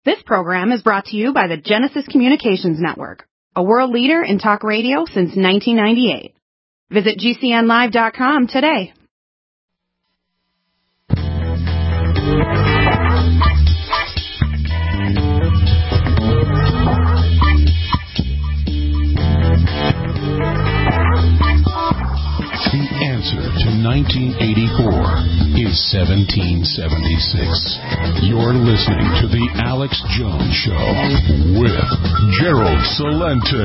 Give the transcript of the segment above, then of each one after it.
This program is brought to you by the Genesis Communications Network, a world leader in talk radio since 1998. Visit GCNlive.com today. The answer to 1984 is 1776. You're listening to The Alex Jones Show with Gerald Celente.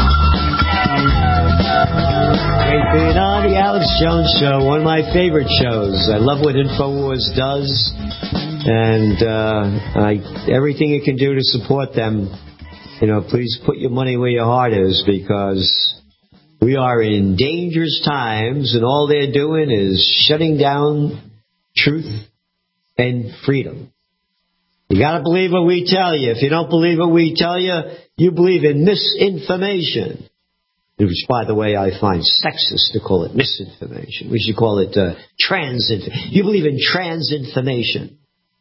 Great being on The Alex Jones Show, one of my favorite shows. I love what InfoWars does, and everything you can do to support them. Please put your money where your heart is, because we are in dangerous times, and all they're doing is shutting down truth and freedom. You got to believe what we tell you. If you don't believe what we tell you, you believe in misinformation. Which, by the way, I find sexist to call it misinformation. We should call it transinformation. You believe in transinformation.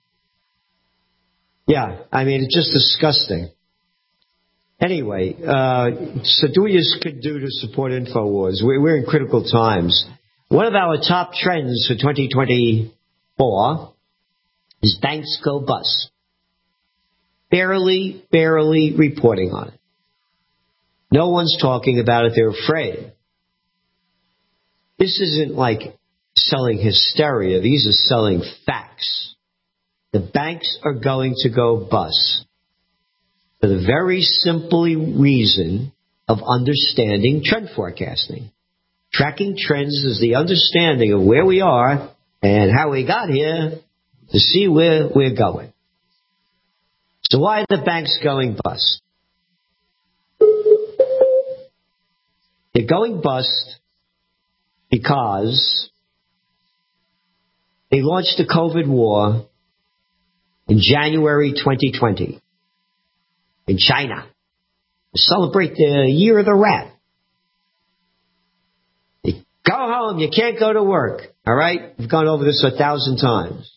Yeah, it's just disgusting. Anyway, so do what you could do to support InfoWars. We're in critical times. One of our top trends for 2024 is banks go bust. Barely reporting on it. No one's talking about it. They're afraid. This isn't like selling hysteria. These are selling facts. The banks are going to go bust. For the very simple reason of understanding trend forecasting. Tracking trends is the understanding of where we are and how we got here to see where we're going. So why are the banks going bust? They're going bust because they launched the COVID war in January 2020. In China, to celebrate the year of the rat. You go home, you can't go to work. All right? We've gone over this 1,000 times.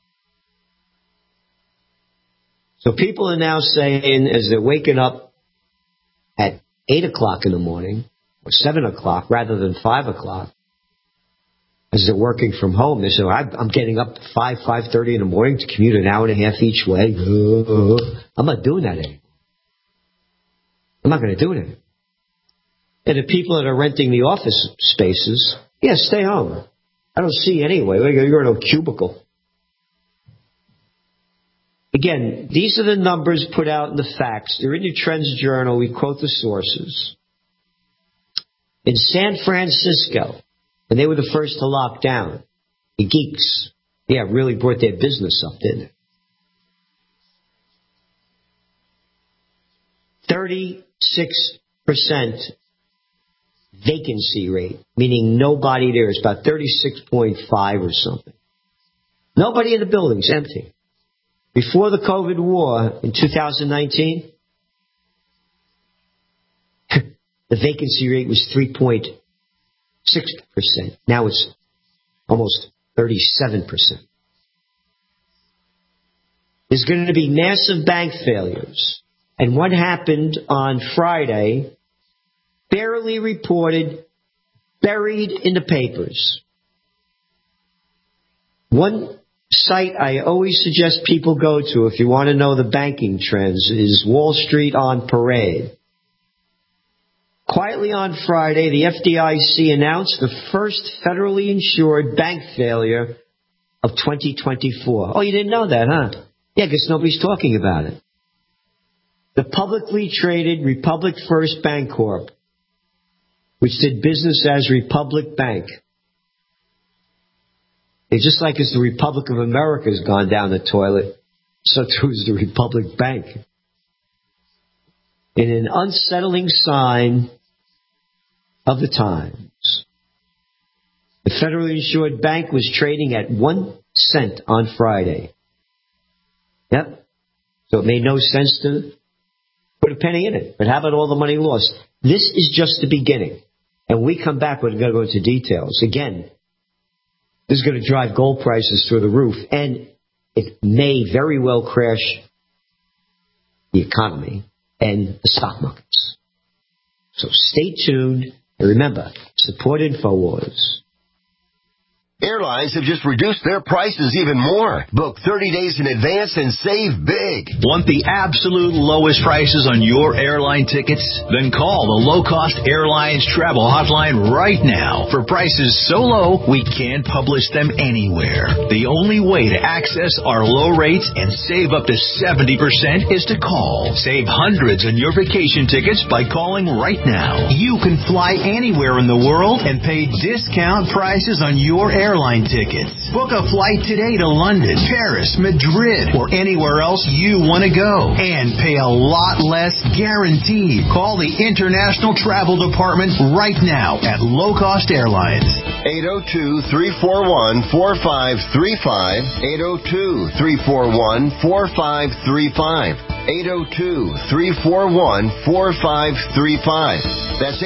So people are now saying, as they're waking up at 8 o'clock in the morning, or 7 o'clock rather than 5 o'clock, as they're working from home, they say, I'm getting up to 5:30 in the morning to commute an hour and a half each way. I'm not doing that anymore. I'm not going to do it. And the people that are renting the office spaces, stay home. I don't see you anyway. You're in a cubicle. Again, these are the numbers put out in the facts. They're in the Trends Journal. We quote the sources. In San Francisco, when they were the first to lock down, the geeks, really brought their business up, didn't they? 36% vacancy rate, meaning nobody there. It's about 36.5 or something. Nobody in the building's empty. Before the COVID war in 2019, the vacancy rate was 3.6%. Now it's almost 37%. There's going to be massive bank failures. And what happened on Friday, barely reported, buried in the papers. One site I always suggest people go to if you want to know the banking trends is Wall Street on Parade. Quietly on Friday, the FDIC announced the first federally insured bank failure of 2024. Oh, you didn't know that, huh? Yeah, because nobody's talking about it. The publicly traded Republic First Bancorp, which did business as Republic Bank. It's just like as the Republic of America has gone down the toilet, so too is the Republic Bank. In an unsettling sign of the times, the federally insured bank was trading at 1 cent on Friday. Yep. So it made no sense to put a penny in it. But how about all the money lost? This is just the beginning. And when we come back, we're going to go into details. Again, this is going to drive gold prices through the roof. And it may very well crash the economy, and the stock markets. So stay tuned. And remember, support InfoWars. Airlines have just reduced their prices even more. Book 30 days in advance and save big. Want the absolute lowest prices on your airline tickets? Then call the Low Cost Airlines Travel Hotline right now. For prices so low, we can't publish them anywhere. The only way to access our low rates and save up to 70% is to call. Save hundreds on your vacation tickets by calling right now. You can fly anywhere in the world and pay discount prices on your airline tickets. Book a flight today to London, Paris, Madrid, or anywhere else you want to go. And pay a lot less guaranteed. Call the International Travel Department right now at Low Cost Airlines. 802-341-4535. 802-341-4535. 802-341-4535. That's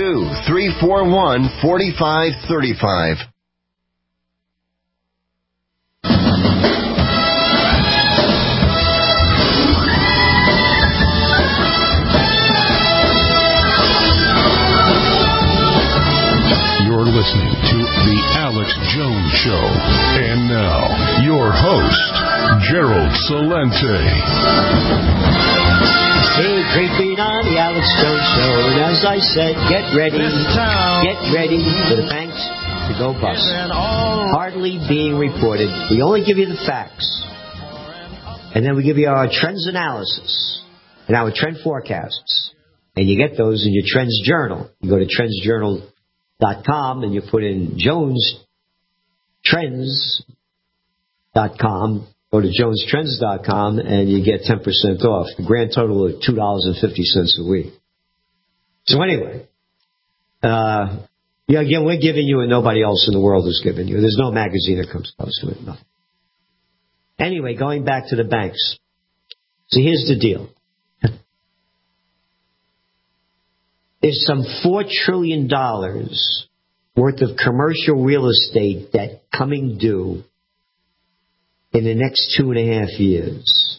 802-341-4535. Listening to The Alex Jones Show. And now, your host, Gerald Celente. Hey, great being on The Alex Jones Show. And as I said, get ready for the banks to go bust. Hardly being reported. We only give you the facts. And then we give you our trends analysis and our trend forecasts. And you get those in your Trends Journal. You go to trendsjournal.com and you put in jonestrends.com, go to jonestrends.com and you get 10% off. The grand total of $2.50 a week. So anyway, again, we're giving you and nobody else in the world is giving you. There's no magazine that comes close to it. Nothing. Anyway, going back to the banks. So here's the deal. There's some $4 trillion worth of commercial real estate debt coming due in the next 2.5 years.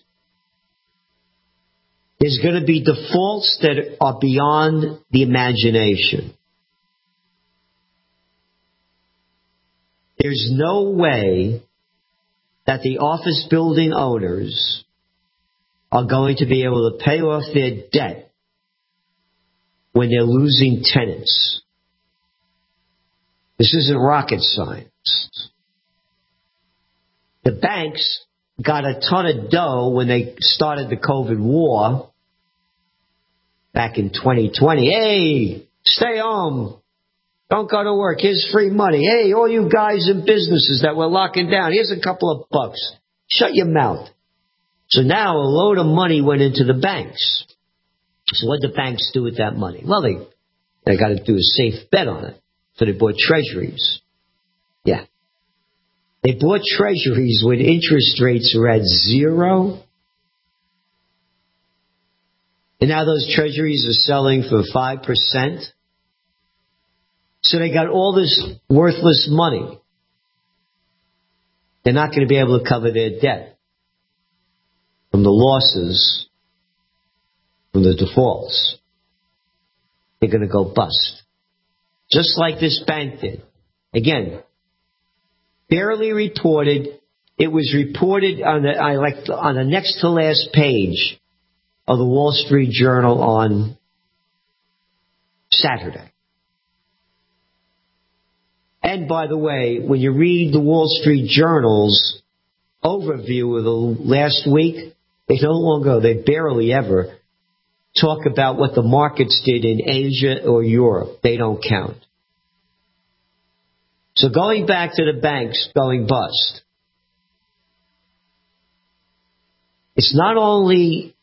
There's going to be defaults that are beyond the imagination. There's no way that the office building owners are going to be able to pay off their debt when they're losing tenants. This isn't rocket science. The banks got a ton of dough when they started the COVID war back in 2020. Hey, stay home. Don't go to work. Here's free money. Hey, all you guys in businesses that were locking down, here's a couple of bucks. Shut your mouth. So now a load of money went into the banks. So what did the banks do with that money? Well, they got to do a safe bet on it. So they bought treasuries. Yeah. They bought treasuries when interest rates were at 0. And now those treasuries are selling for 5%. So they got all this worthless money. They're not going to be able to cover their debt from the losses, from the defaults. They're going to go bust. Just like this bank did. Again, barely reported. It was reported on the next to last page of the Wall Street Journal on Saturday. And by the way, when you read the Wall Street Journal's overview of the last week, they barely ever talk about what the markets did in Asia or Europe. They don't count. So going back to the banks going bust, it's not only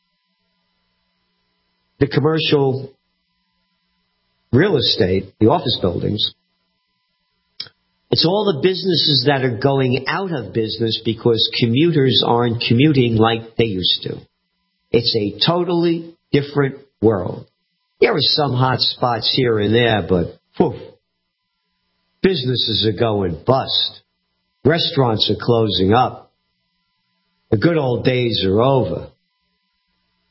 the commercial real estate, the office buildings, it's all the businesses that are going out of business because commuters aren't commuting like they used to. It's a totally different world. There are some hot spots here and there, but businesses are going bust. Restaurants are closing up. The good old days are over.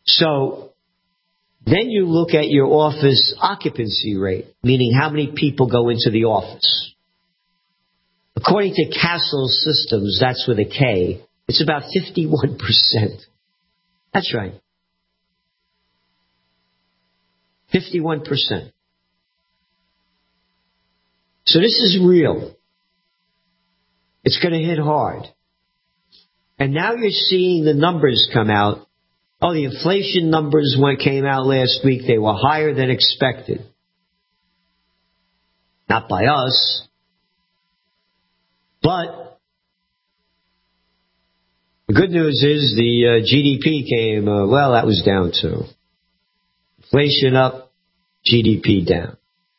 So then you look at your office occupancy rate, meaning how many people go into the office. According to Castle Systems, that's with a K, it's about 51%. That's right. 51%. So this is real. It's going to hit hard. And now you're seeing the numbers come out. Oh, the inflation numbers came out last week. They were higher than expected. Not by us. But the good news is the GDP came, that was down too. Inflation up, GDP down.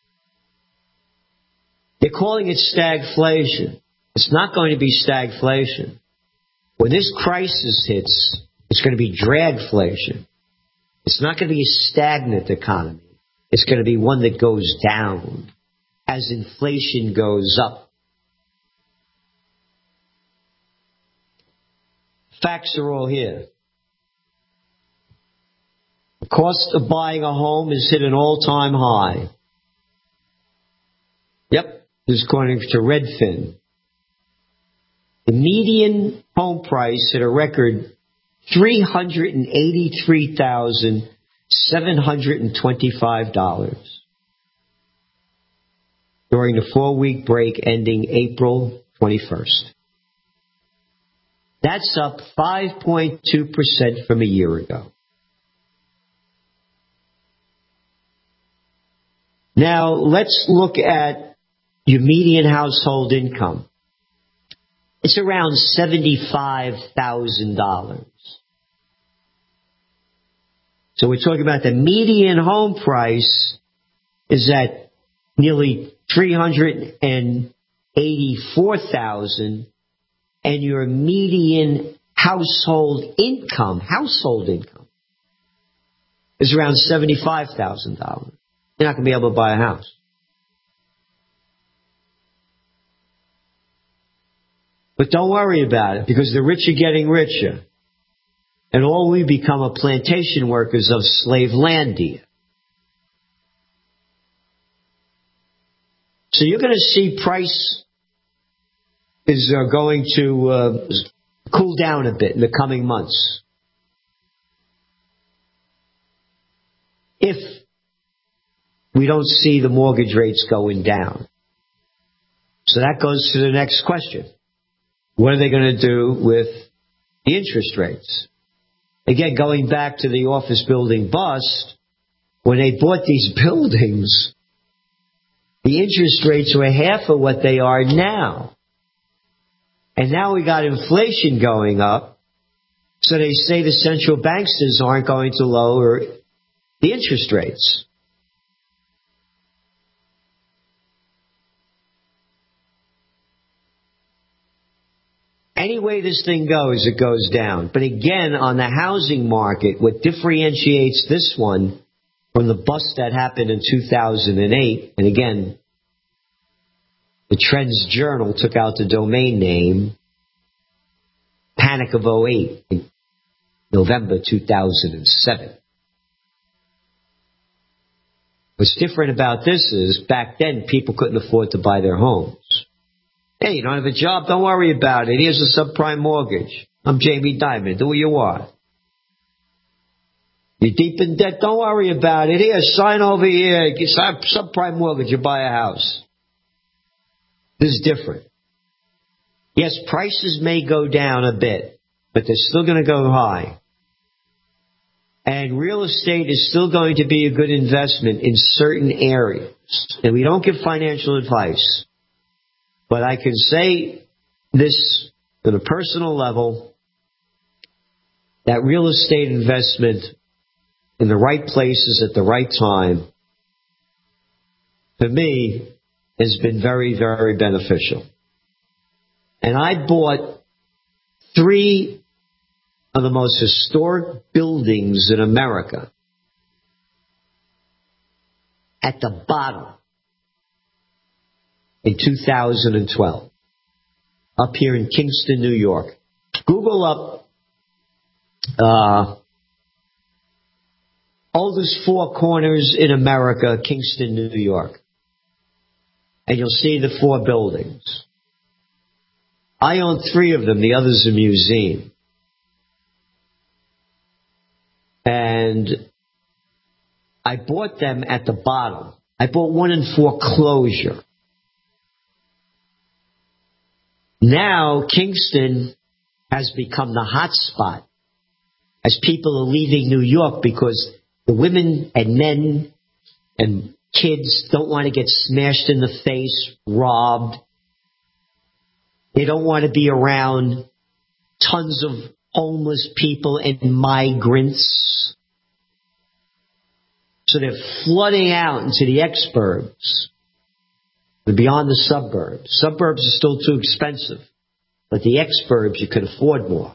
They're calling it stagflation. It's not going to be stagflation. When this crisis hits, it's going to be dragflation. It's not going to be a stagnant economy. It's going to be one that goes down as inflation goes up. Facts are all here. The cost of buying a home has hit an all-time high. Yep, this is according to Redfin. The median home price hit a record $383,725 during the 4-week break ending April 21st. That's up 5.2% from a year ago. Now, let's look at your median household income. It's around $75,000. So we're talking about the median home price is at nearly $384,000, and your median household income is around $75,000. You're not going to be able to buy a house. But don't worry about it, because the rich are getting richer. And all we become are plantation workers of Slavelandia. So you're going to see price is going to cool down a bit in the coming months. If we don't see the mortgage rates going down. So that goes to the next question. What are they going to do with the interest rates? Again, going back to the office building bust, when they bought these buildings, the interest rates were half of what they are now. And now we got inflation going up, so they say the central banksters aren't going to lower the interest rates. Any way this thing goes, it goes down. But again, on the housing market, what differentiates this one from the bust that happened in 2008, and again, the Trends Journal took out the domain name, Panic of 08, in November 2007. What's different about this is, back then, people couldn't afford to buy their homes. Hey, you don't have a job? Don't worry about it. Here's a subprime mortgage. I'm Jamie Dimon. Do what you want. You're deep in debt? Don't worry about it. Here, sign over here. Sign subprime mortgage. You buy a house. This is different. Yes, prices may go down a bit, but they're still going to go high. And real estate is still going to be a good investment in certain areas. And we don't give financial advice. But I can say this on a personal level, that real estate investment in the right places at the right time, for me, has been very, very beneficial. And I bought 3 of the most historic buildings in America at the bottom in 2012, up here in Kingston, New York. Google up oldest four corners in America, Kingston, New York. And you'll see the four buildings. I own 3 of them. The other's a museum. And I bought them at the bottom. I bought one in foreclosure. Now, Kingston has become the hot spot as people are leaving New York because the women and men and kids don't want to get smashed in the face, robbed. They don't want to be around tons of homeless people and migrants. So they're flooding out into the exurbs. They're beyond the suburbs. Suburbs are still too expensive, but the exurbs you can afford more.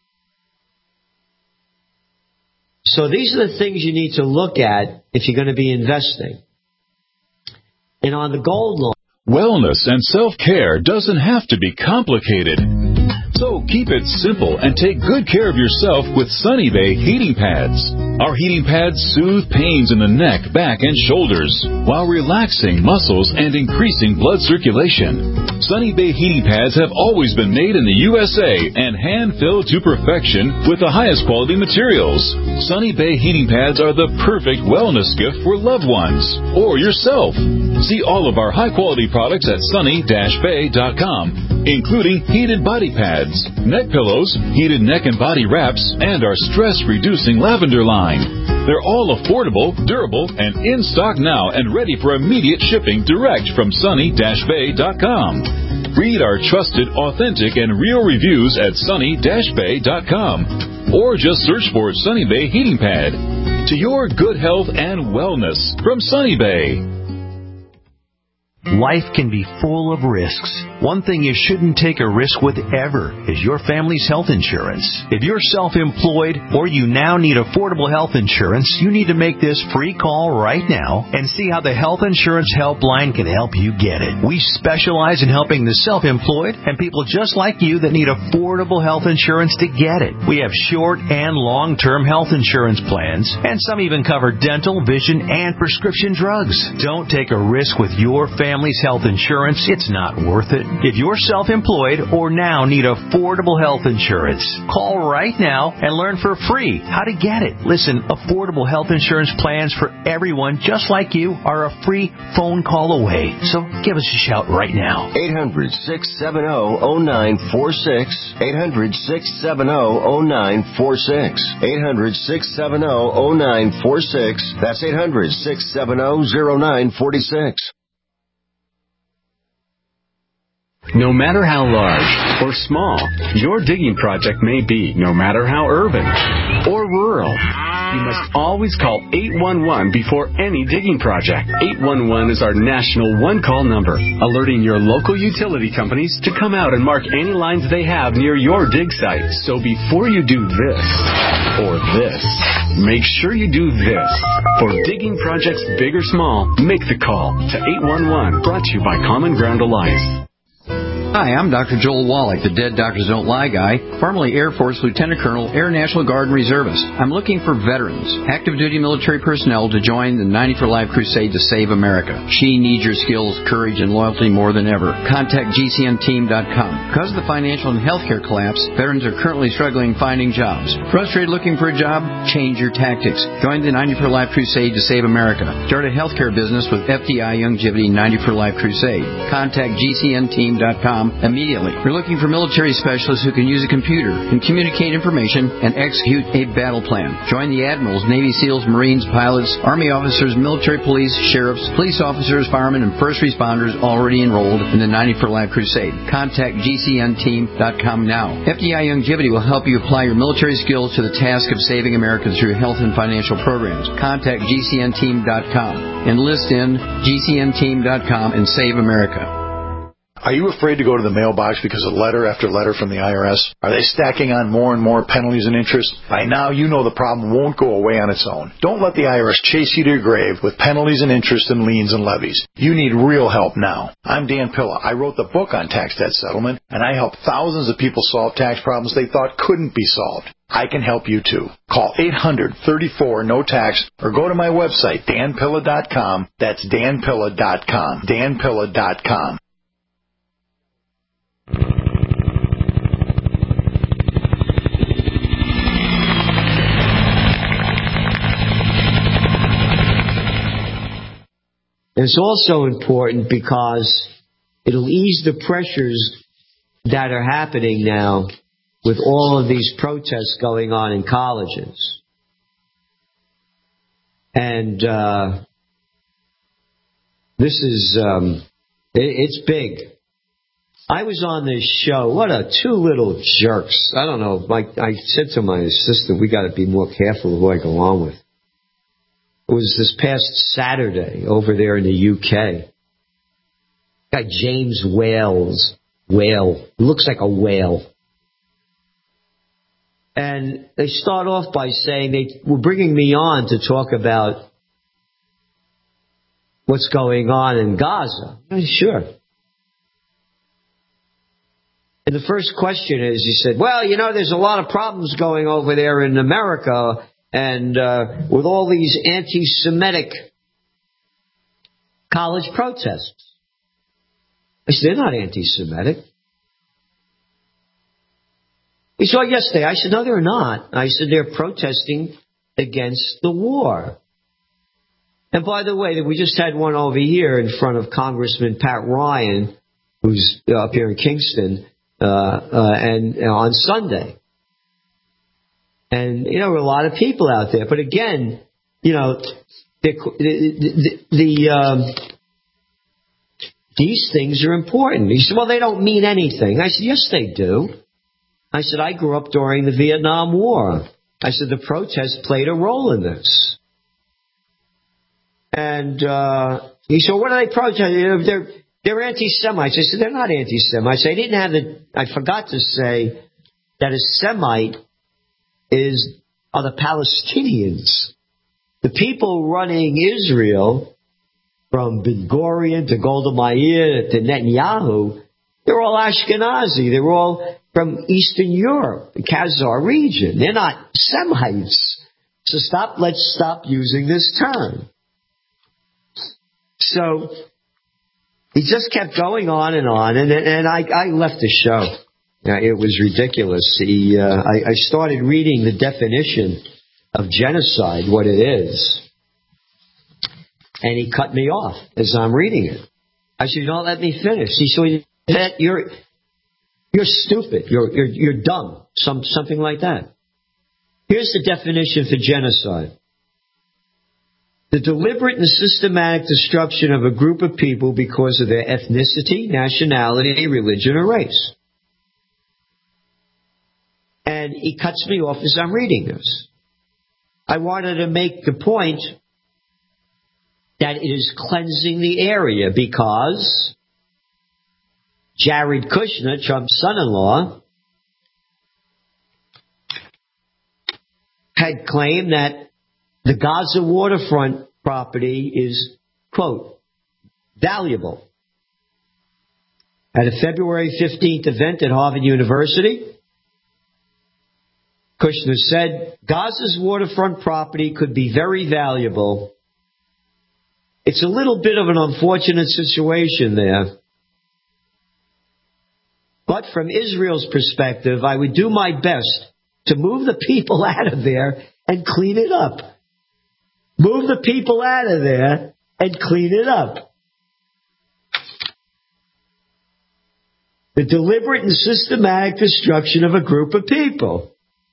So these are the things you need to look at if you're going to be investing. And on the gold loan, wellness and self-care doesn't have to be complicated. So keep it simple and take good care of yourself with Sunny Bay heating pads. Our heating pads soothe pains in the neck, back, and shoulders while relaxing muscles and increasing blood circulation. Sunny Bay heating pads have always been made in the USA and hand-filled to perfection with the highest quality materials. Sunny Bay heating pads are the perfect wellness gift for loved ones or yourself. See all of our high-quality products at sunny-bay.com, including heated body pads, neck pillows, heated neck and body wraps, and our stress-reducing lavender line. They're all affordable, durable, and in stock now and ready for immediate shipping direct from sunny-bay.com. Read our trusted, authentic, and real reviews at sunny-bay.com or just search for Sunny Bay Heating Pad. To your good health and wellness from Sunny Bay. Life can be full of risks. One thing you shouldn't take a risk with ever is your family's health insurance. If you're self-employed or you now need affordable health insurance, you need to make this free call right now and see how the Health Insurance Helpline can help you get it. We specialize in helping the self-employed and people just like you that need affordable health insurance to get it. We have short and long-term health insurance plans, and some even cover dental, vision, and prescription drugs. Don't take a risk with your family's health insurance. It's not worth it. If you're self-employed or now need affordable health insurance, call right now and learn for free how to get it. Listen, affordable health insurance plans for everyone just like you are a free phone call away. So give us a shout right now. 800-670-0946. 800-670-0946. 800-670-0946. That's 800-670-0946. No matter how large or small your digging project may be, no matter how urban or rural, you must always call 811 before any digging project. 811 is our national one-call number, alerting your local utility companies to come out and mark any lines they have near your dig site. So before you do this or this, make sure you do this. For digging projects big or small, make the call to 811, brought to you by Common Ground Alliance. Hi, I'm Dr. Joel Wallach, the Dead Doctors Don't Lie guy, formerly Air Force Lieutenant Colonel, Air National Guard and Reservist. I'm looking for veterans, active duty military personnel to join the 90 for Life crusade to save America. She needs your skills, courage, and loyalty more than ever. Contact GCNteam.com. Because of the financial and healthcare collapse, veterans are currently struggling finding jobs. Frustrated looking for a job? Change your tactics. Join the 90 for Life crusade to save America. Start a healthcare business with FDI Youngevity 90 for Life crusade. Contact GCNteam.com immediately. We're looking for military specialists who can use a computer and communicate information and execute a battle plan. Join the admirals, Navy SEALs, Marines, pilots, Army officers, military police, sheriffs, police officers, firemen, and first responders already enrolled in the 90 for Life crusade. Contact GCNteam.com now. FDI Youngevity will help you apply your military skills to the task of saving America through health and financial programs. Contact GCNteam.com. Enlist in GCNteam.com and save America. Are you afraid to go to the mailbox because of letter after letter from the IRS? Are they stacking on more and more penalties and interest? By now, you know the problem won't go away on its own. Don't let the IRS chase you to your grave with penalties and interest and liens and levies. You need real help now. I'm Dan Pilla. I wrote the book on tax debt settlement, and I helped thousands of people solve tax problems they thought couldn't be solved. I can help you too. Call 800-34-NO-TAX or go to my website, danpilla.com. That's danpilla.com. danpilla.com. It's also important because it'll ease the pressures that are happening now with all of these protests going on in colleges. And this is, it's big. I was on this show. What two little jerks. I don't know. I said to my assistant, we got to be more careful of who I go on with. It was this past Saturday over there in the UK. Guy James Whale. Looks like a whale. And they start off by saying they were bringing me on to talk about what's going on in Gaza. Sure. And the first question is, he said, well, you know, there's a lot of problems going over there in America, and with all these anti-Semitic college protests. I said, they're not anti-Semitic. He said, yes, they are. I said, no, they're not. I said, they're protesting against the war. And by the way, we just had one over here in front of Congressman Pat Ryan, who's up here in Kingston, and on Sunday. And, you know, there were a lot of people out there. But again, you know, these things are important. He said, well, they don't mean anything. I said, yes, they do. I said, I grew up during the Vietnam War. I said, the protests played a role in this. And he said, what are they protesting? They're anti-Semites. I said, they're not anti-Semites. I forgot to say that a Semite are the Palestinians. The people running Israel, from Ben Gurion to Golda Meir to Netanyahu, they're all Ashkenazi. They're all from Eastern Europe, the Khazar region. They're not Semites. So let's stop using this term. So he just kept going on, and I left the show. It was ridiculous. I started reading the definition of genocide, what it is, and he cut me off as I'm reading it. I said, don't let me finish. He said, you're stupid. You're dumb. Something like that. Here's the definition for genocide. The deliberate and systematic destruction of a group of people because of their ethnicity, nationality, religion, or race. And he cuts me off as I'm reading this. I wanted to make the point that it is cleansing the area because Jared Kushner, Trump's son-in-law, had claimed that the Gaza waterfront property is, quote, valuable. At a February 15th event at Harvard University, Kushner said, Gaza's waterfront property could be very valuable. It's a little bit of an unfortunate situation there. But from Israel's perspective, I would do my best to move the people out of there and clean it up. Move the people out of there and clean it up. The deliberate and systematic destruction of a group of people.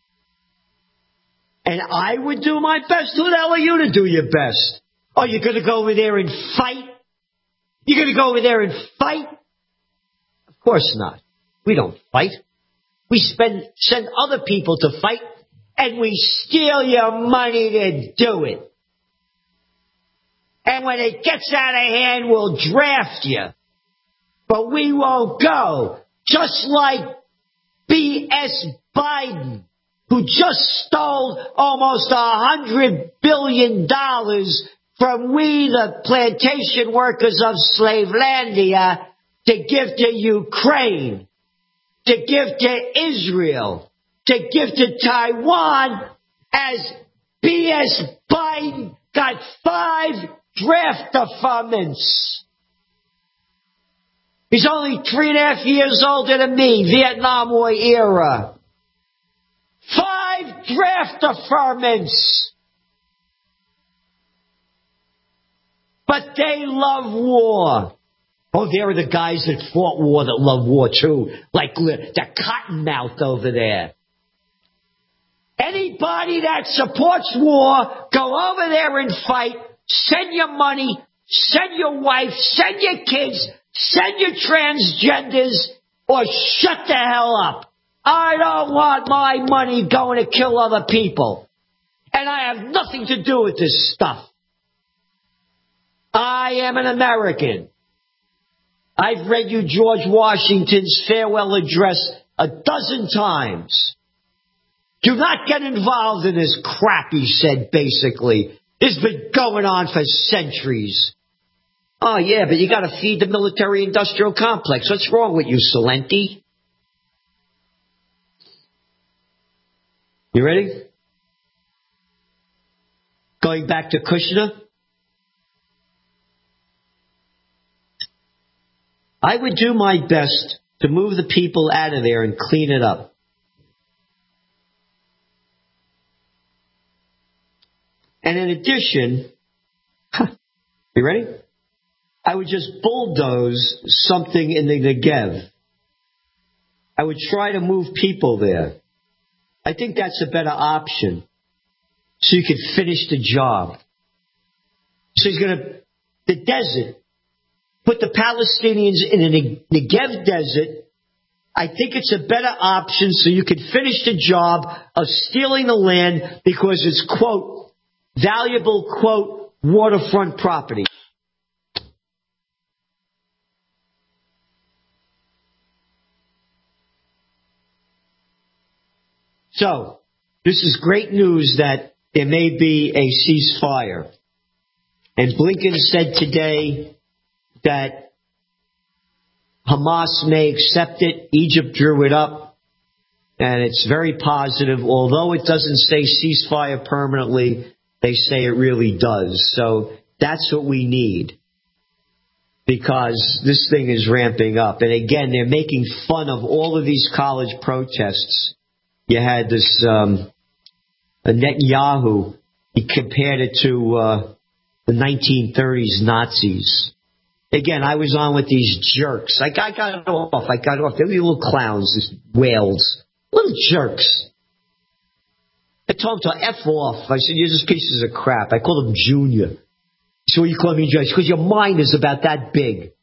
And I would do my best. Who the hell are you to do your best? Oh, you're going to go over there and fight? You're going to go over there and fight? Of course not. We don't fight. We send other people to fight, and we steal your money to do it. And when it gets out of hand, we'll draft you. but we won't go. Just like B.S. Biden, who just stole almost $100 billion from we, the plantation workers of Slavelandia, to give to Ukraine, to give to Israel, to give to Taiwan, as B.S. Biden got 5 draft deferments. He's only 3.5 years older than me, Vietnam War era. 5 draft deferments. But they love war. Oh, there are the guys that fought war that love war too, like the cottonmouth over there. Anybody that supports war, go over there and fight. Send your money, send your wife, send your kids, send your transgenders, or shut the hell up. I don't want my money going to kill other people. And I have nothing to do with this stuff. I am an American. I've read you George Washington's farewell address 12 times. Do not get involved in this crap, he said, basically. It's been going on for centuries. Oh, yeah, but you got to feed the military-industrial complex. What's wrong with you, Salenti? You ready? Going back to Kushner. I would do my best to move the people out of there and clean it up. And in addition, you ready? I would just bulldoze something in the Negev. I would try to move people there. I think that's a better option. So you could finish the job. So he's going to, the desert, put the Palestinians in a Negev desert. I think it's a better option so you could finish the job of stealing the land because it's, quote, valuable, quote, waterfront property. So, this is great news that there may be a ceasefire. And Blinken said today that Hamas may accept it. Egypt drew it up. And it's very positive. Although it doesn't say ceasefire permanently, they say it really does. So that's what we need. Because this thing is ramping up. And again, they're making fun of all of these college protests. You had this Netanyahu. He compared it to the 1930s Nazis. Again, I was on with these jerks. I got off. They were little clowns, these whales. Little jerks. I told him to F off. I said, you're just pieces of crap. I called him Junior. So you call me Junior? Because your mind is about that big.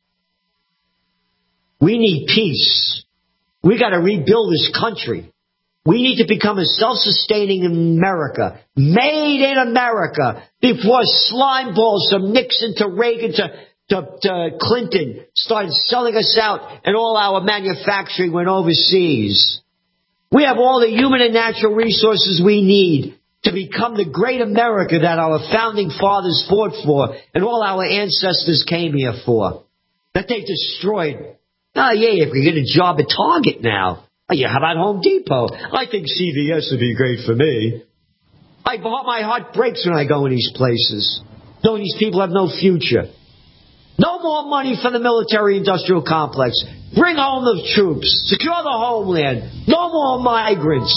We need peace. We got to rebuild this country. We need to become a self-sustaining America, made in America, before slime balls from Nixon to Reagan to Clinton started selling us out and all our manufacturing went overseas. We have all the human and natural resources we need to become the great America that our founding fathers fought for and all our ancestors came here for, that they destroyed. Oh, yeah, if we get a job at Target now. Oh, yeah, how about Home Depot? I think CVS would be great for me. My heart breaks when I go in these places, knowing these people have no future. No more money for the military-industrial complex. Bring home the troops. Secure the homeland. No more migrants.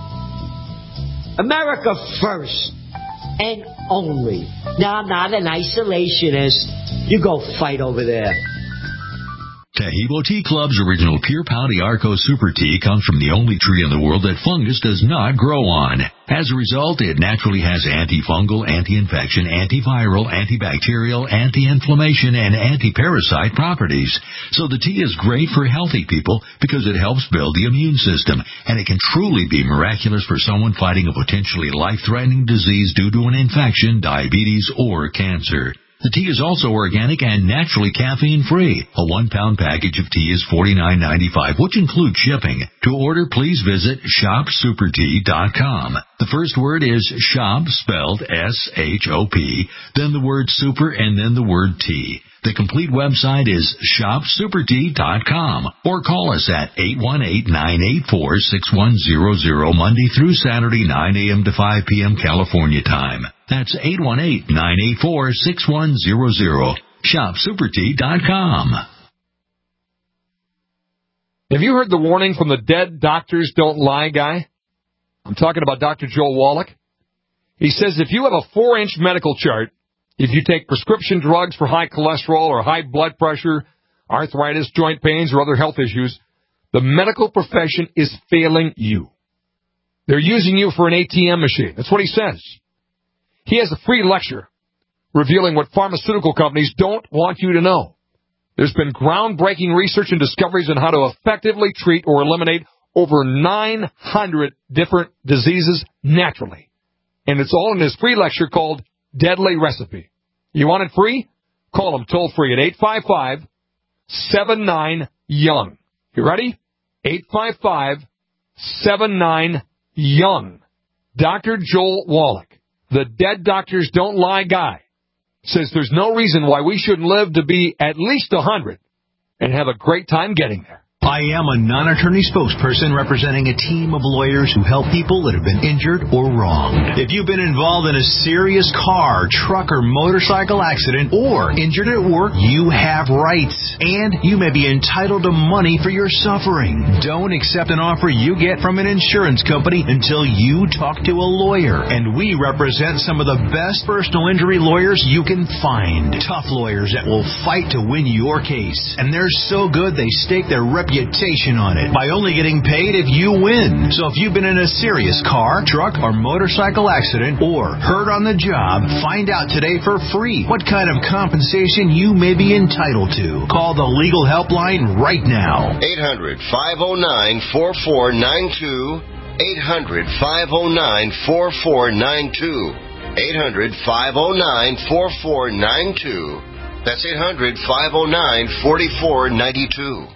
America first and only. Now, I'm not an isolationist. You go fight over there. Taheebo Tea Club's original Pure Pouty Arco Super Tea comes from the only tree in the world that fungus does not grow on. As a result, it naturally has antifungal, anti-infection, antiviral, antibacterial, anti-inflammation, and anti-parasite properties. So the tea is great for healthy people because it helps build the immune system, and it can truly be miraculous for someone fighting a potentially life-threatening disease due to an infection, diabetes, or cancer. The tea is also organic and naturally caffeine-free. A 1-pound package of tea is $49.95, which includes shipping. To order, please visit shopsupertea.com. The first word is shop, spelled S-H-O-P, then the word super, and then the word tea. The complete website is shopsupertea.com, or call us at 818-984-6100 Monday through Saturday, 9 a.m. to 5 p.m. California time. That's 818-984-6100. Shopsupertea.com. Have you heard the warning from the Dead Doctors Don't Lie guy? I'm talking about Dr. Joel Wallach. He says if you have a 4-inch medical chart, if you take prescription drugs for high cholesterol or high blood pressure, arthritis, joint pains, or other health issues, the medical profession is failing you. They're using you for an ATM machine. That's what he says. He has a free lecture revealing what pharmaceutical companies don't want you to know. There's been groundbreaking research and discoveries on how to effectively treat or eliminate over 900 different diseases naturally. And it's all in his free lecture called Deadly Recipe. You want it free? Call him toll free at 855-79-YOUNG. You ready? 855-79-YOUNG. Dr. Joel Wallach, the Dead Doctors Don't Lie guy, says there's no reason why we shouldn't live to be at least 100 and have a great time getting there. I am a non-attorney spokesperson representing a team of lawyers who help people that have been injured or wronged. If you've been involved in a serious car, truck, or motorcycle accident or injured at work, you have rights, and you may be entitled to money for your suffering. Don't accept an offer you get from an insurance company until you talk to a lawyer, and we represent some of the best personal injury lawyers you can find. Tough lawyers that will fight to win your case, and they're so good they stake their reputation on it by only getting paid if you win. So if you've been in a serious car, truck, or motorcycle accident or hurt on the job, find out today for free what kind of compensation you may be entitled to. Call the legal helpline right now. 800-509-4492. 800-509-4492. 800-509-4492. That's 800-509-4492.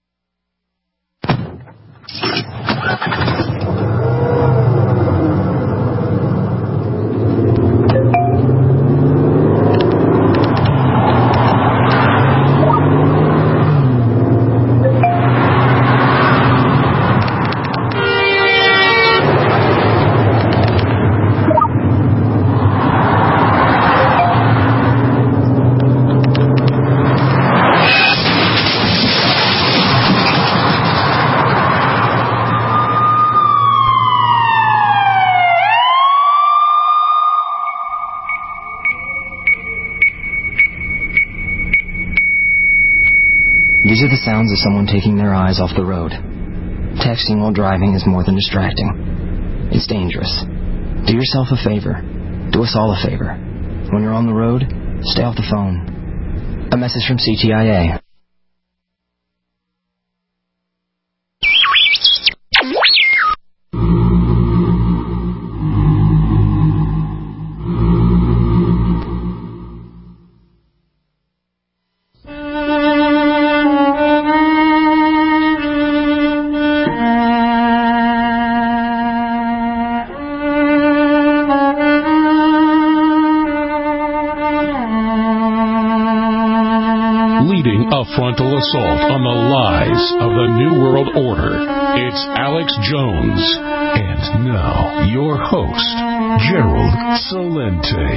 These are the sounds of someone taking their eyes off the road. Texting while driving is more than distracting. It's dangerous. Do yourself a favor. Do us all a favor. When you're on the road, stay off the phone. A message from CTIA. Frontal assault on the lies of the New World Order. It's Alex Jones. And now, your host, Gerald Celente.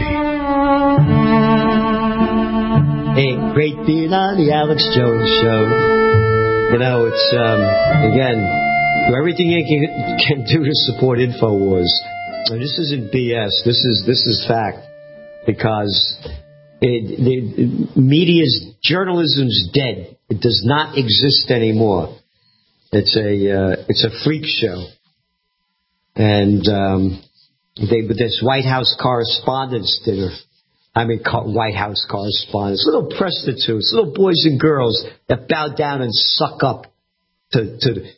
Hey, great being on the Alex Jones Show. You know, it's, again, everything you can do to support InfoWars. And this isn't BS. This is fact. Because journalism's dead. It does not exist anymore. It's a freak show. And this White House Correspondents' Dinner. I mean, White House correspondents, little prostitutes, little boys and girls that bow down and suck up to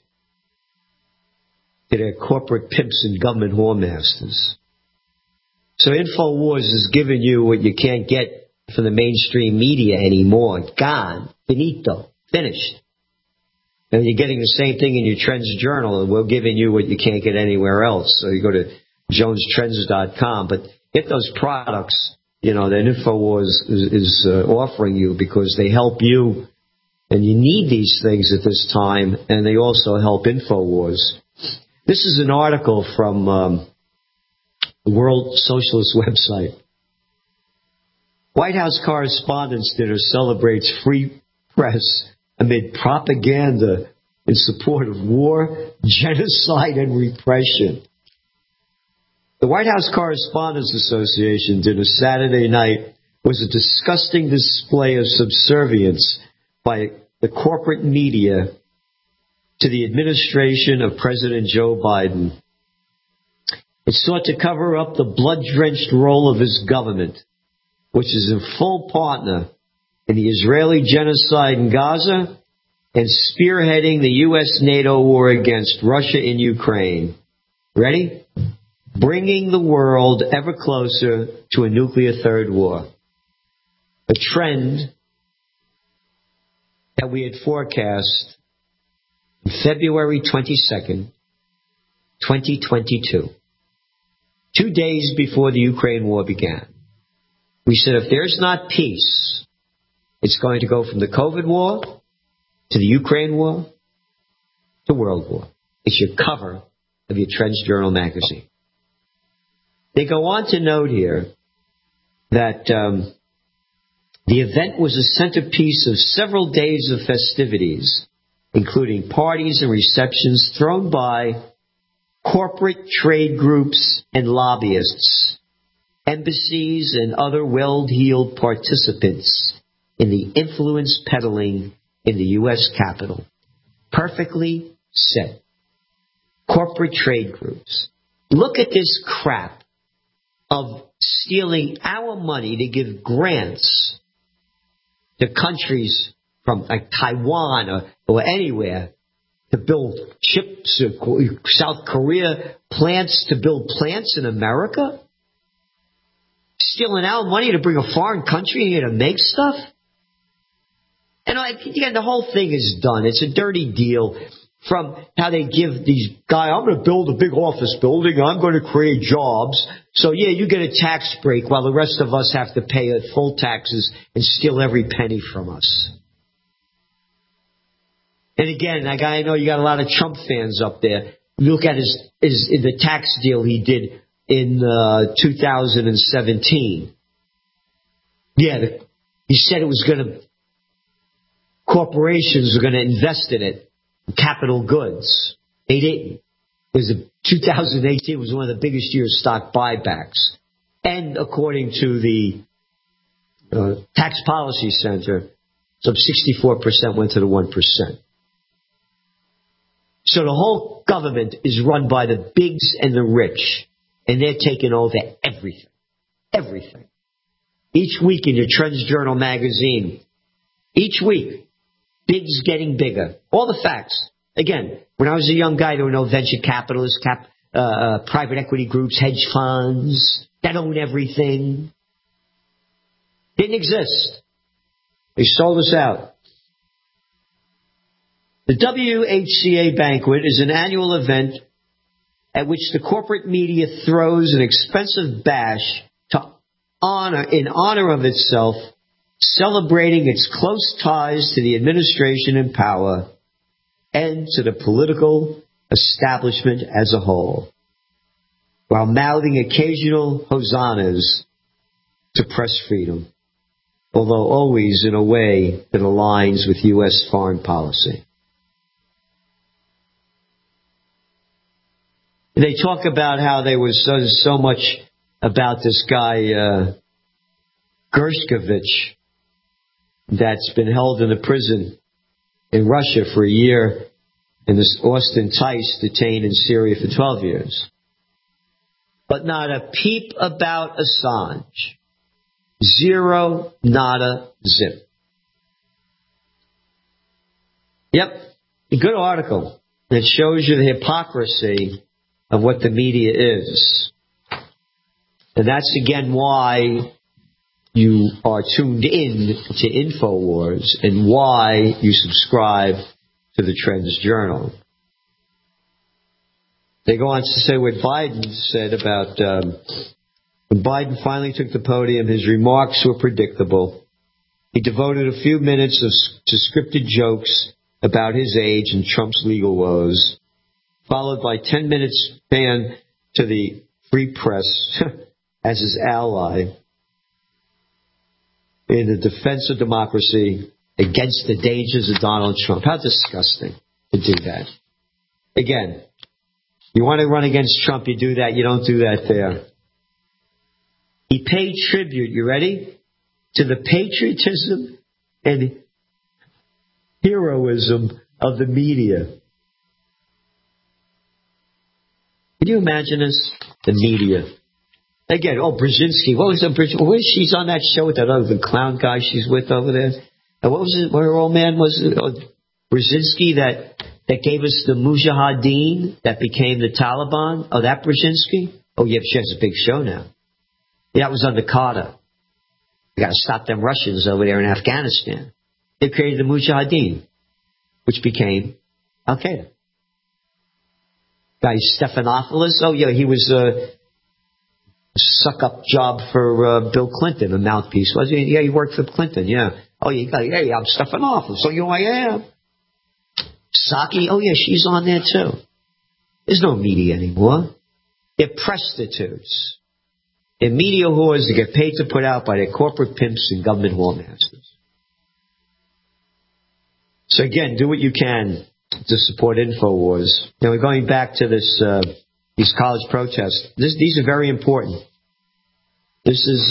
their corporate pimps and government whoremasters. So InfoWars is giving you what you can't get for the mainstream media anymore. Gone. Finito. Finished. And you're getting the same thing in your Trends Journal, and we're giving you what you can't get anywhere else. So you go to jonestrends.com. But get those products, that InfoWars is offering you, because they help you, and you need these things at this time, and they also help InfoWars. This is an article from the World Socialist website. White House Correspondents' Dinner celebrates free press amid propaganda in support of war, genocide, and repression. The White House Correspondents Association dinner Saturday night was a disgusting display of subservience by the corporate media to the administration of President Joe Biden. It sought to cover up the blood-drenched role of his government, which is a full partner in the Israeli genocide in Gaza and spearheading the U.S.-NATO war against Russia in Ukraine. Ready? Bringing the world ever closer to a nuclear third war. A trend that we had forecast on February 22nd, 2022, 2 days before the Ukraine war began. We said if there's not peace, it's going to go from the COVID war to the Ukraine war to World War. It's your cover of your Trends Journal magazine. They go on to note here that the event was a centerpiece of several days of festivities, including parties and receptions thrown by corporate trade groups and lobbyists, embassies, and other well-heeled participants in the influence peddling in the U.S. Capitol. Perfectly said. Corporate trade groups. Look at this crap of stealing our money to give grants to countries from like Taiwan or anywhere to build chips, South Korea, plants to build plants in America? Stealing our money to bring a foreign country here to make stuff? And again, the whole thing is done. It's a dirty deal. From how they give these guys, I'm going to build a big office building, I'm going to create jobs. So yeah, you get a tax break while the rest of us have to pay full taxes and steal every penny from us. And again, I know you got a lot of Trump fans up there. Look at the tax deal he did in 2017. Yeah, he said it was corporations were going to invest in it. Capital goods. They didn't. 2018 was one of the biggest years of stock buybacks. And according to the Tax Policy Center, some 64% went to the 1%. So the whole government is run by the bigs and the rich. And they're taking over everything. Everything. Each week in your Trends Journal magazine, each week, bigs getting bigger. All the facts. Again, when I was a young guy, there were no venture capitalists, private equity groups, hedge funds that own everything. Didn't exist. They sold us out. The WHCA banquet is an annual event at which the corporate media throws an expensive bash in honor of itself, celebrating its close ties to the administration in power and to the political establishment as a whole, while mouthing occasional hosannas to press freedom, although always in a way that aligns with U.S. foreign policy. They talk about how there was so much about this guy, Gershkovich, that's been held in a prison in Russia for a year, and this Austin Tice detained in Syria for 12 years. But not a peep about Assange. Zero, nada, zip. Yep, a good article that shows you the hypocrisy of what the media is. And that's again why you are tuned in to InfoWars and why you subscribe to the Trends Journal. They go on to say what Biden said about when Biden finally took the podium, his remarks were predictable. He devoted a few minutes to scripted jokes about his age and Trump's legal woes, followed by 10 minutes ban to the free press as his ally in the defense of democracy against the dangers of Donald Trump. How disgusting to do that. Again, you want to run against Trump, you do that. You don't do that there. He paid tribute, you ready? To the patriotism and heroism of the media. Can you imagine this? The media. Again, Brzezinski. What was the Brzezinski? She's on that show with that other clown guy she's with over there. And what was it? What her old man was? Brzezinski that gave us the Mujahideen that became the Taliban. Oh, that Brzezinski? Oh, yeah, she has a big show now. Yeah, that was under Carter. We got to stop them Russians over there in Afghanistan. They created the Mujahideen, which became Al Qaeda. Guy Stephanopoulos. Oh, yeah, he was a suck-up job for Bill Clinton, a mouthpiece, was he? Yeah, he worked for Clinton, yeah. Oh, hey, I'm Stephanopoulos. So you know I am. Psaki. Oh, yeah, she's on there, too. There's no media anymore. They're prostitutes. They're media whores that get paid to put out by their corporate pimps and government whoremasters. So again, do what you can to support InfoWars. Now we're going back to these college protests. These are very important. This is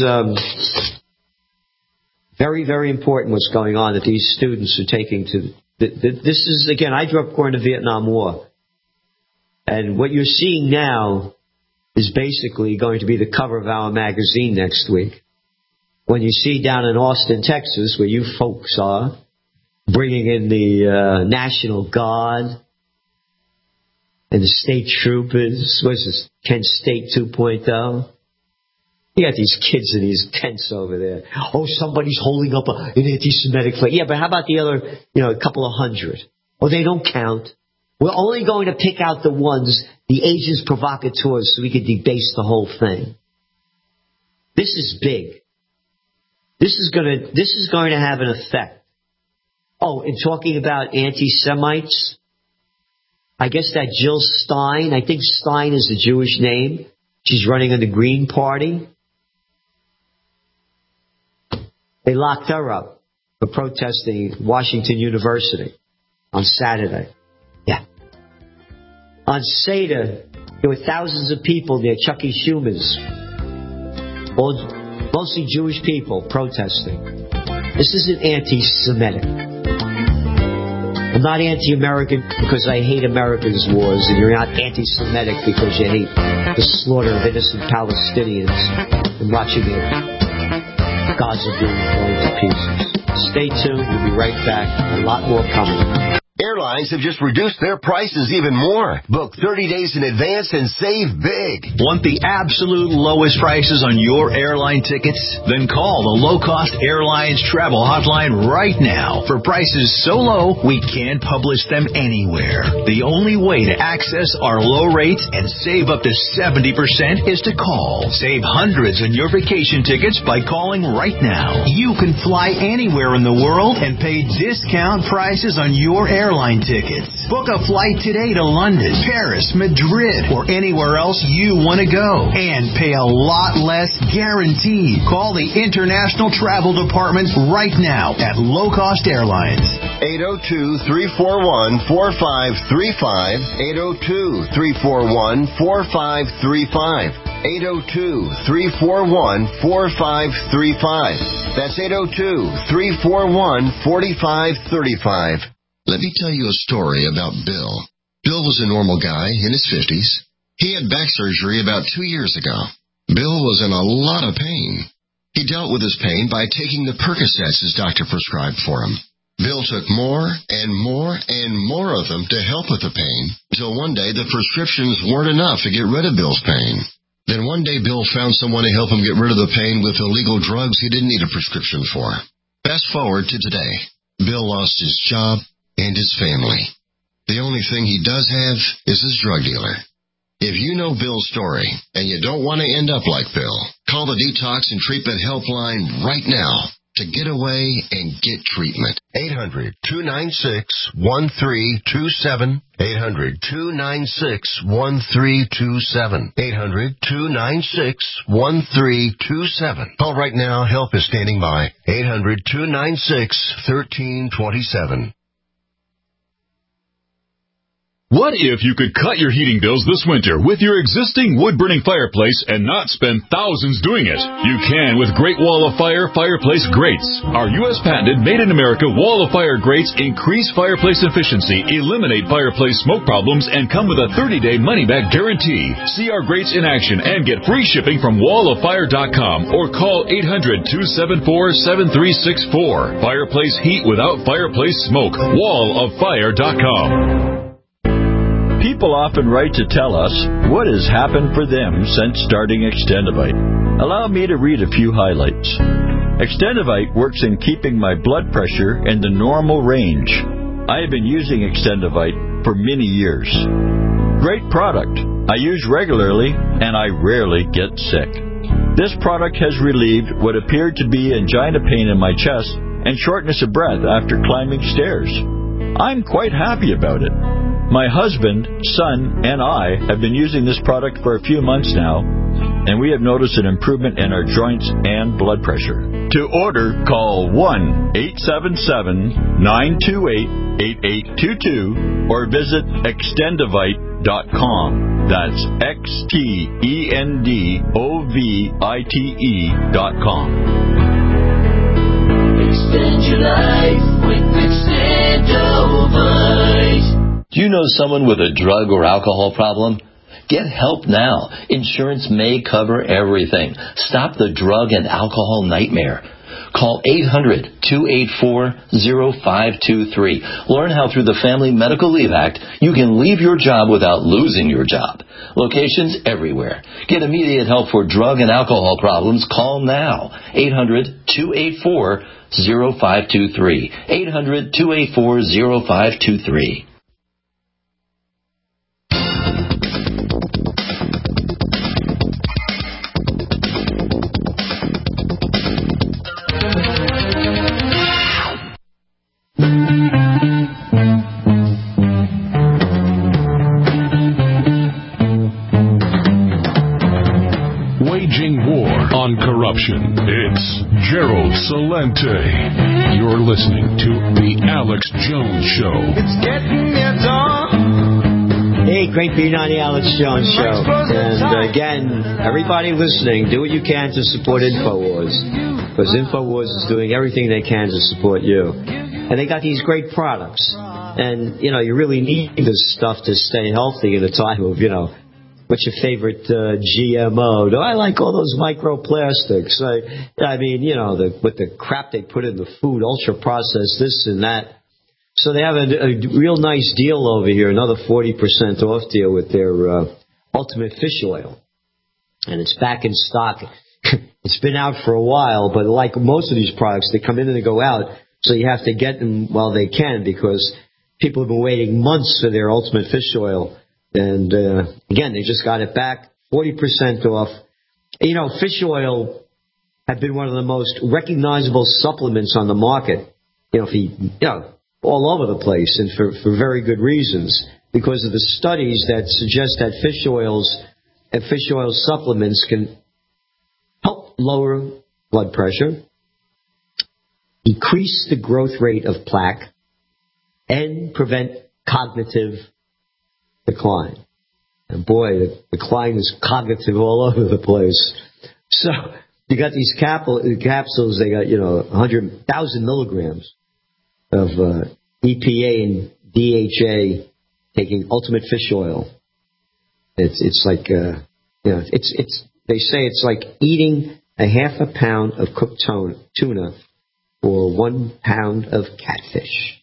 very, very important what's going on that these students are taking to. This is, again, I grew up during the Vietnam War. And what you're seeing now is basically going to be the cover of our magazine next week. When you see down in Austin, Texas, where you folks are, bringing in the National Guard and the state troopers. What is this, Kent State 2.0? You got these kids in these tents over there. Oh, somebody's holding up an anti-Semitic flag. Yeah, but how about the other, a couple of hundred? Oh, they don't count. We're only going to pick out the ones, the agents provocateurs, so we can debase the whole thing. This is big. This is going to have an effect. Oh, and talking about anti-Semites, I guess that Jill Stein, I think Stein is a Jewish name. She's running on the Green Party. They locked her up for protesting Washington University on Saturday. Yeah. On Seder, there were thousands of people near Chuck E. Schumer's. Mostly Jewish people protesting. This isn't anti-Semitic. I'm not anti-American because I hate America's wars, and you're not anti-Semitic because you hate the slaughter of innocent Palestinians and watching their Gaza being blown to pieces. Stay tuned. We'll be right back. A lot more coming. Airlines have just reduced their prices even more. Book 30 days in advance and save big. Want the absolute lowest prices on your airline tickets? Then call the Low Cost Airlines Travel Hotline right now for prices so low we can't publish them anywhere. The only way to access our low rates and save up to 70% is to call. Save hundreds on your vacation tickets by calling right now. You can fly anywhere in the world and pay discount prices on your airline tickets. Book a flight today to London, Paris, Madrid, or anywhere else you want to go. And pay a lot less guaranteed. Call the International Travel Department right now at Low Cost Airlines. 802-341-4535. 802-341-4535. 802-341-4535. That's 802-341-4535. Let me tell you a story about Bill. Bill was a normal guy in his 50s. He had back surgery about 2 years ago. Bill was in a lot of pain. He dealt with his pain by taking the Percocets his doctor prescribed for him. Bill took more and more and more of them to help with the pain, until one day the prescriptions weren't enough to get rid of Bill's pain. Then One day, Bill found someone to help him get rid of the pain with illegal drugs he didn't need a prescription for. Fast forward to today. Bill lost his job and his family. The only thing he does have is his drug dealer. If you know Bill's story and you don't want to end up like Bill, call the Detox and Treatment Helpline right now to get away and get treatment. 800-296-1327. 800-296-1327. 800-296-1327. Call right now. Help is standing by. 800-296-1327. What if you could cut your heating bills this winter with your existing wood-burning fireplace and not spend thousands doing it? You can with Great Wall of Fire fireplace grates. Our U.S. patented made-in-America Wall of Fire grates increase fireplace efficiency, eliminate fireplace smoke problems, and come with a 30-day money-back guarantee. See our grates in action and get free shipping from walloffire.com or call 800-274-7364. Fireplace heat without fireplace smoke. walloffire.com. People often write to tell us what has happened for them since starting Extendivite. Allow me to read a few highlights. Extendivite works in keeping my blood pressure in the normal range. I have been using Extendivite for many years. Great product. I use regularly and I rarely get sick. This product has relieved what appeared to be angina pain in my chest and shortness of breath after climbing stairs. I'm quite happy about it. My husband, son, and I have been using this product for a few months now, and we have noticed an improvement in our joints and blood pressure. To order, call 1-877-928-8822 or visit Extendivite.com. That's Extendovite.com. Extend your life with Extendovite. Do you know someone with a drug or alcohol problem? Get help now. Insurance may cover everything. Stop the drug and alcohol nightmare. Call 800-284-0523. Learn how through the Family Medical Leave Act you can leave your job without losing your job. Locations everywhere. Get immediate help for drug and alcohol problems. Call now. 800-284-0523. 800-284-0523. On corruption. It's Gerald Celente. You're listening to The Alex Jones Show. It's getting your dawn. Hey, great being on The Alex Jones Show. And again, everybody listening, do what you can to support InfoWars. Because InfoWars is doing everything they can to support you. And they got these great products. And, you really need this stuff to stay healthy in a time of, what's your favorite GMO? Do I like all those microplastics? I mean, with the crap they put in the food, ultra-processed this and that. So they have a real nice deal over here, another 40% off deal with their Ultimate Fish Oil. And it's back in stock. It's been out for a while, but like most of these products, they come in and they go out. So you have to get them while they can because people have been waiting months for their Ultimate Fish Oil. And, again, they just got it back, 40% off. Fish oil have been one of the most recognizable supplements on the market, all over the place and for very good reasons because of the studies that suggest that fish oils and fish oil supplements can help lower blood pressure, decrease the growth rate of plaque, and prevent cognitive decline. And boy, the decline is cognitive all over the place. So you got these capsules, they got, 100,000 milligrams of EPA and DHA taking Ultimate Fish Oil. It's like, they say it's like eating a half a pound of cooked tuna or 1 pound of catfish.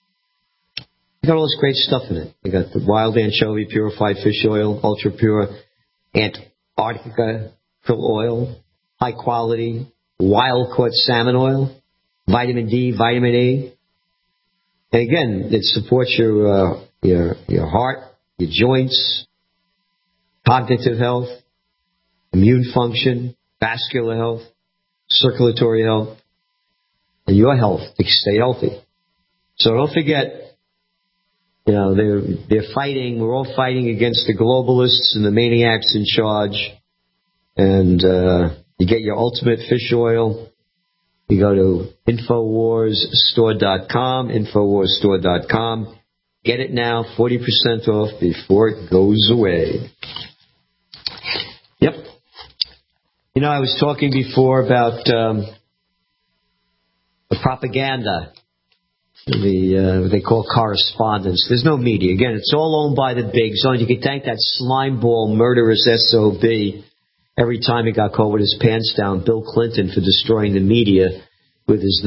They got all this great stuff in it. They got the wild anchovy purified fish oil, ultra pure Arctica krill oil, high quality wild caught salmon oil, vitamin D, vitamin E. And again, it supports your heart, your joints, cognitive health, immune function, vascular health, circulatory health, and your health to stay healthy. So don't forget, they're fighting. We're all fighting against the globalists and the maniacs in charge. And you get your ultimate fish oil. You go to InfoWarsStore.com, InfoWarsStore.com. Get it now, 40% off before it goes away. Yep. I was talking before about the propaganda, what they call correspondence. There's no media. Again, it's all owned by the bigs. So you can thank that slimeball, murderous SOB every time he got caught with his pants down, Bill Clinton, for destroying the media with his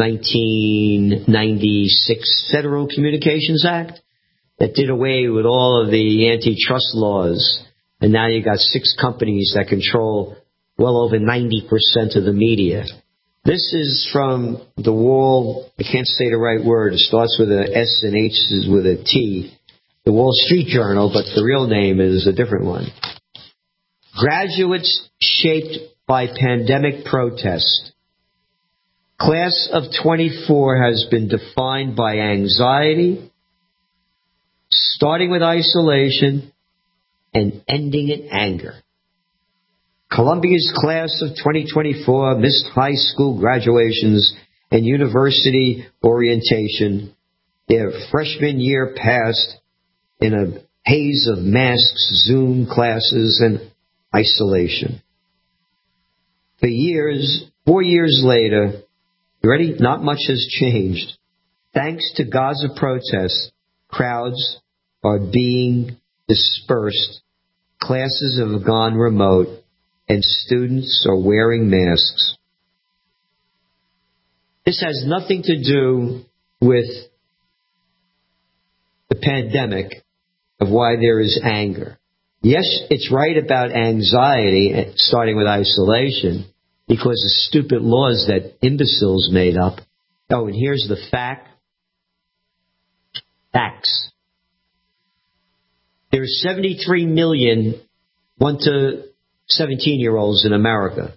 1996 Federal Communications Act that did away with all of the antitrust laws. And now you got 6 companies that control well over 90% of the media. This is from the Wall, I can't say the right word, it starts with an S and H is with a T, the Wall Street Journal, but the real name is a different one. Graduates shaped by pandemic protest. Class of 24 has been defined by anxiety, starting with isolation, and ending in anger. Columbia's class of 2024 missed high school graduations and university orientation. Their freshman year passed in a haze of masks, Zoom classes, and isolation. 4 years later, you ready? Not much has changed. Thanks to Gaza protests, crowds are being dispersed, classes have gone remote, and students are wearing masks. This has nothing to do with the pandemic of why there is anger. Yes, it's right about anxiety, starting with isolation, because of stupid laws that imbeciles made up. Oh, and here's the facts. There's 73 million 1 to 17-year-olds in America.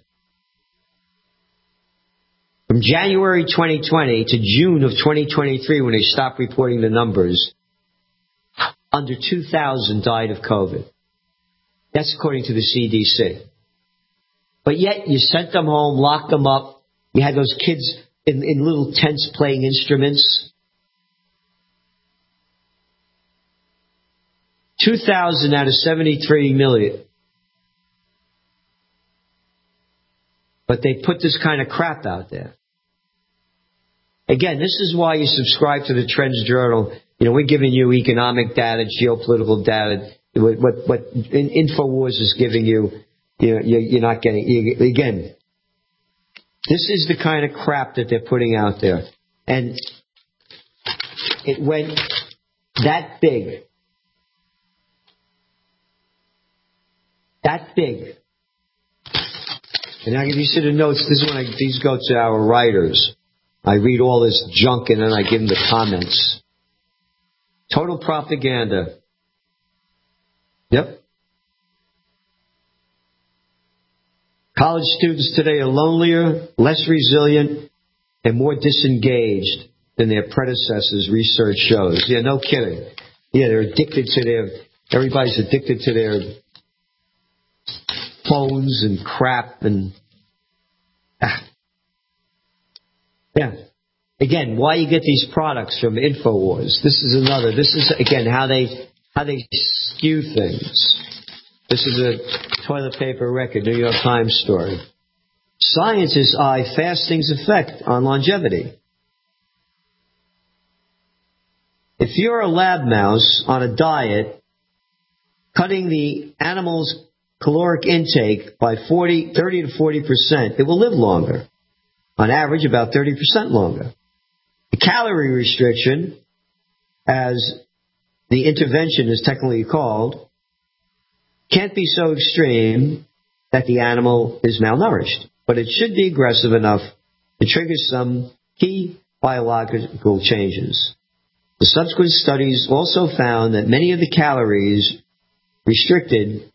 From January 2020 to June of 2023, when they stopped reporting the numbers, under 2,000 died of COVID. That's according to the CDC. But yet you sent them home, locked them up. You had those kids in little tents playing instruments. 2,000 out of 73 million. But they put this kind of crap out there. Again, this is why you subscribe to the Trends Journal. We're giving you economic data, geopolitical data. What InfoWars is giving you, you're not getting. Again, this is the kind of crap that they're putting out there. And it went that big. That big. And I give you the notes. This is when these go to our writers. I read all this junk and then I give them the comments. Total propaganda. Yep. College students today are lonelier, less resilient, and more disengaged than their predecessors, research shows. Yeah, no kidding. Yeah, they're addicted to everybody's addicted to their phones and crap and yeah. Again, why you get these products from InfoWars? This is again how they skew things. This is a toilet paper record, New York Times story. Scientists eye fasting's effect on longevity. If you're a lab mouse on a diet, cutting the animal's caloric intake by 30 to 40%, it will live longer. On average, about 30% longer. The calorie restriction, as the intervention is technically called, can't be so extreme that the animal is malnourished, but it should be aggressive enough to trigger some key biological changes. The subsequent studies also found that many of the calories restricted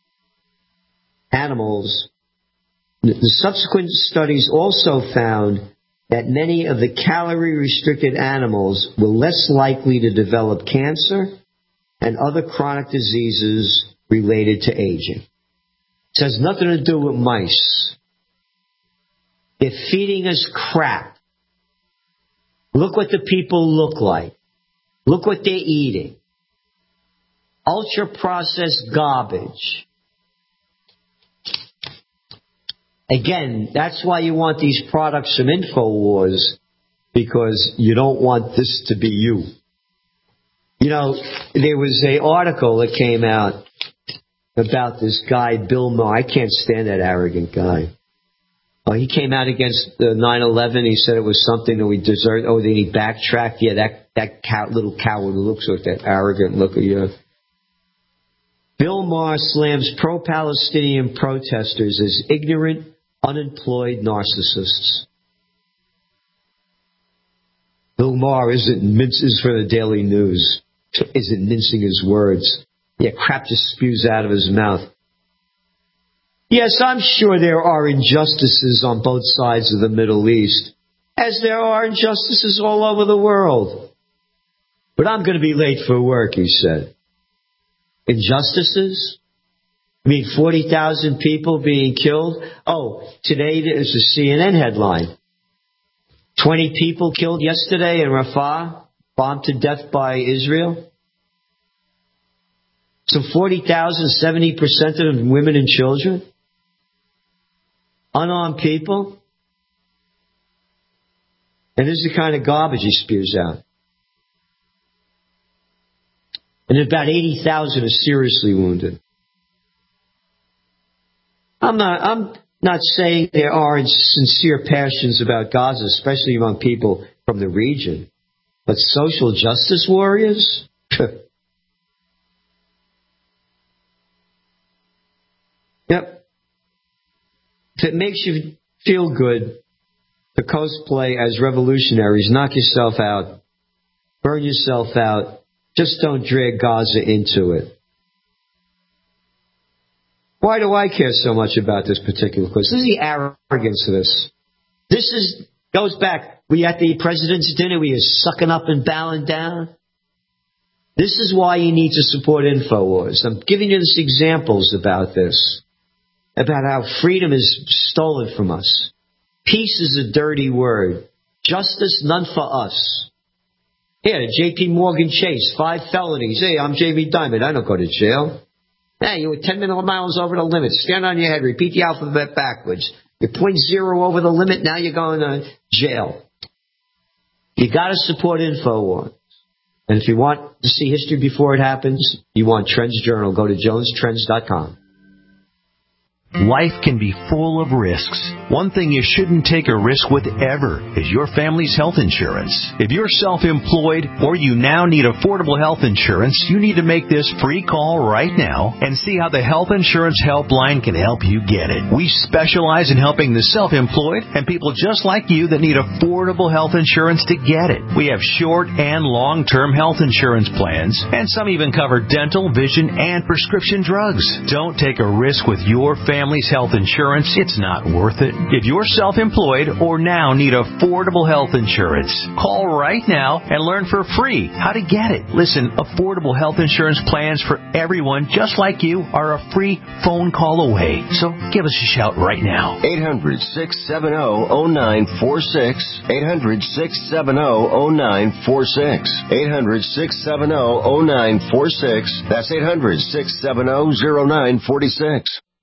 animals. The subsequent studies also found that many of the calorie-restricted animals were less likely to develop cancer and other chronic diseases related to aging. It has nothing to do with mice. They're feeding us crap. Look what the people look like. Look what they're eating. Ultra-processed garbage. Again, that's why you want these products from InfoWars, because you don't want this to be you. You know, there was an article that came out about this guy, Bill Maher. I can't stand that arrogant guy. Oh, he came out against 9/11. He said it was something that we deserved. Oh, then he backtracked. Yeah, that little coward who looks like that arrogant look at you. Bill Maher slams pro-Palestinian protesters as ignorant, unemployed narcissists. Bill Maher is for the Daily News. Isn't mincing his words. Yeah, crap just spews out of his mouth. Yes, I'm sure there are injustices on both sides of the Middle East, as there are injustices all over the world. But I'm going to be late for work, he said. Injustices? I mean, 40,000 people being killed? Oh, today there's a CNN headline. 20 people killed yesterday in Rafah, bombed to death by Israel. So 40,000, 70% of them women and children. Unarmed people. And this is the kind of garbage he spews out. And about 80,000 are seriously wounded. I'm not saying there aren't sincere passions about Gaza, especially among people from the region. But social justice warriors? Yep. If it makes you feel good to cosplay as revolutionaries, knock yourself out, burn yourself out, just don't drag Gaza into it. Why do I care so much about this particular case? This is the arrogance of this. This goes back. We at the president's dinner, we are sucking up and bowing down. This is why you need to support InfoWars. I'm giving you these examples about this. About how freedom is stolen from us. Peace is a dirty word. Justice, none for us. Here, J.P. Morgan Chase, 5 felonies. Hey, I'm Jamie Dimon. I don't go to jail. Hey, you were 10 miles over the limit. Stand on your head. Repeat the alphabet backwards. You're 0.0 over the limit. Now you're going to jail. You got to support InfoWars. And if you want to see history before it happens, you want Trends Journal, go to jonestrends.com. Life can be full of risks. One thing you shouldn't take a risk with ever is your family's health insurance. If you're self-employed or you now need affordable health insurance, you need to make this free call right now and see how the Health Insurance Helpline can help you get it. We specialize in helping the self-employed and people just like you that need affordable health insurance to get it. We have short and long-term health insurance plans, and some even cover dental, vision, and prescription drugs. Don't take a risk with your family's health insurance. It's not worth it. If you're self-employed or now need affordable health insurance, call right now and learn for free how to get it. Listen, affordable health insurance plans for everyone just like you are a free phone call away. So give us a shout right now. 800-670-0946. 800-670-0946. 800-670-0946. That's 800-670-0946.